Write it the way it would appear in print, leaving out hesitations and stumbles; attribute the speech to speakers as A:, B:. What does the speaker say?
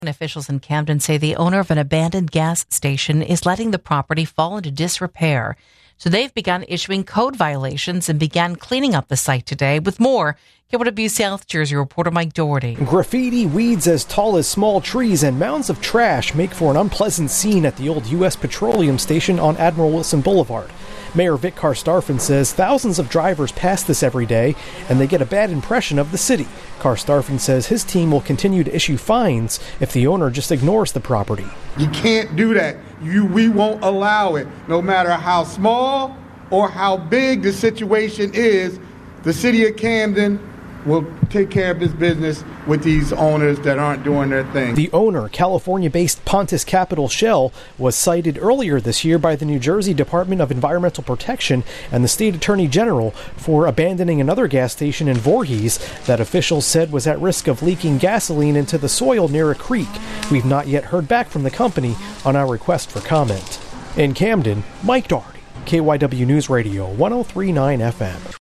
A: Officials in Camden say the owner of an abandoned gas station is letting the property fall into disrepair. So they've begun issuing code violations and began cleaning up the site today. With more, KYW South Jersey reporter Mike Doherty.
B: Graffiti, weeds as tall as small trees, and mounds of trash make for an unpleasant scene at the old U.S. Petroleum station on Admiral Wilson Boulevard. Mayor Vic Karstafen says thousands of drivers pass this every day, and they get a bad impression of the city. Karstafen says his team will continue to issue fines if the owner just ignores the property.
C: You can't do that. We won't allow it. No matter how small or how big the situation is, the city of Camden will take care of this business with these owners that aren't doing their thing.
B: The owner, California-based Pontus Capital Shell, was cited earlier this year by the New Jersey Department of Environmental Protection and the State Attorney General for abandoning another gas station in Voorhees that officials said was at risk of leaking gasoline into the soil near a creek. We've not yet heard back from the company on our request for comment. In Camden, Mike Doherty, KYW News Radio 103.9 FM.